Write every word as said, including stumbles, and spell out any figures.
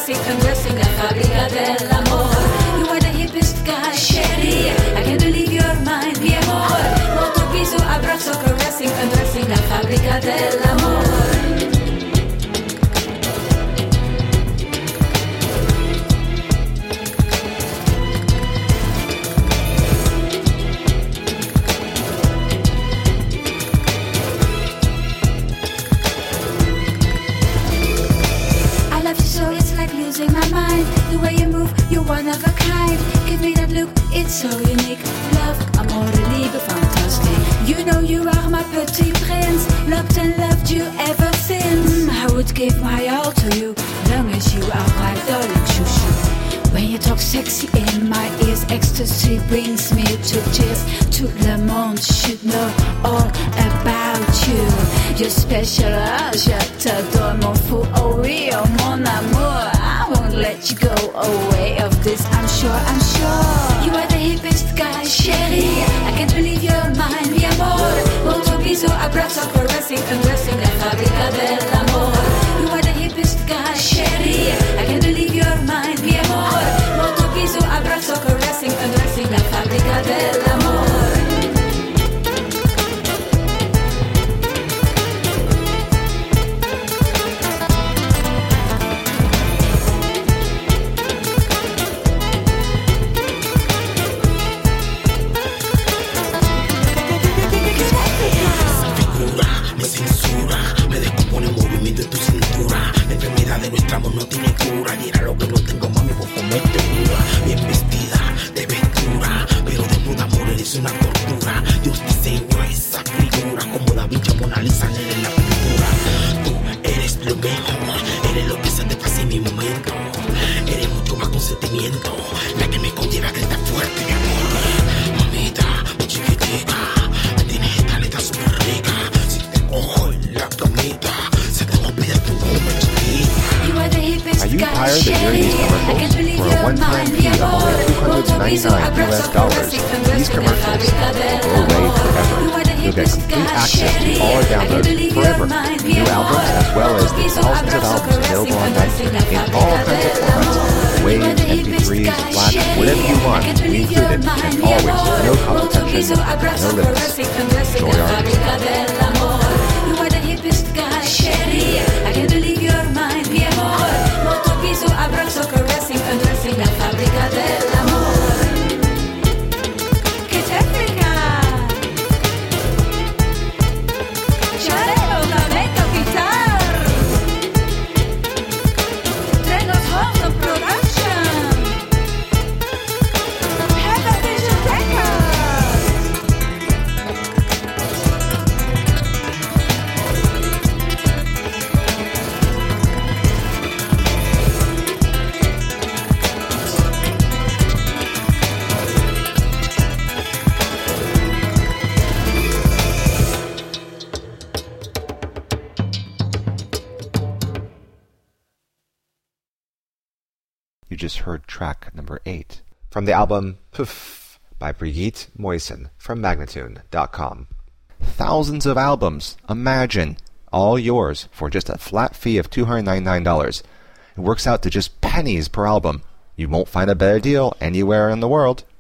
caressing, undressing, la fábrica del amor. You are the hippest guy, Sherry. I can't believe you're mine, mi amor. Molto viso, abrazo, caressing, undressing, la fábrica del amor. Losing my mind, the way you move, you're one of a kind. Give me that look, it's so unique. Love, amore, liebe, fantastic. You know you are my petit prince, loved and loved you ever since. I would give my all to you, long as you are my darling chouchou. When you talk sexy in my ears, ecstasy brings me to tears. Tout le monde should know all about you. You're special, ah, je t'adore, mon fou, oh oui, oh mon amour. I won't let you go away of this, I'm sure, I'm sure. You are the hippest guy, Sherry. I can't believe you're mine, mi amor. Molto viso, abrazo, caressing, undressing, la fábrica del amor. You are the hippest guy, Sherry. I can't believe you're mine, mi amor. Molto viso, abrazo, caressing, undressing, la fábrica del amor. Nuestra amor no tiene cura, y era lo que no tengo, mami, vos comete dura. Bien vestida, de ventura, pero desnuda, amor, eres una tortura. Dios diseñó esa figura, como Da Vinci, Mona Lisa, eres la pintura. Tú eres lo mejor, eres lo que se te pasa en mi momento. Eres mucho más con sentimiento, la que me conlleva a gritar fuerte, mi amor. Mamita, muy chiquitita, me tienes esta letra súper rica. Si te cojo en la camita, se te va a olvidar tu nombre, chiquita. Are you tired of hearing these commercials? For a one-time fee of only two hundred ninety-nine U S dollars, these commercials will go away forever. You'll get complete access to all our downloads forever. New albums as well as the thousands of albums available online in all kinds of formats. Waves, M P threes, FLAC, whatever you want, we include it, and always no competition, no limits. Enjoy our music. You are the hippest guy, Sherry. I can't believe you're mine, mi amor. Molto viso, abrazo, caressing, undressing, la fábrica del amor. Kids Africa. Charelo, lamento, guitar. Trenos Home Production. Have a Vision Records. You just heard track number eight from the album Poof by Brigitte Moisen from Magnatune dot com. Thousands of albums, imagine, all yours for just a flat fee of two hundred ninety-nine dollars. It works out to just pennies per album. You won't find a better deal anywhere in the world.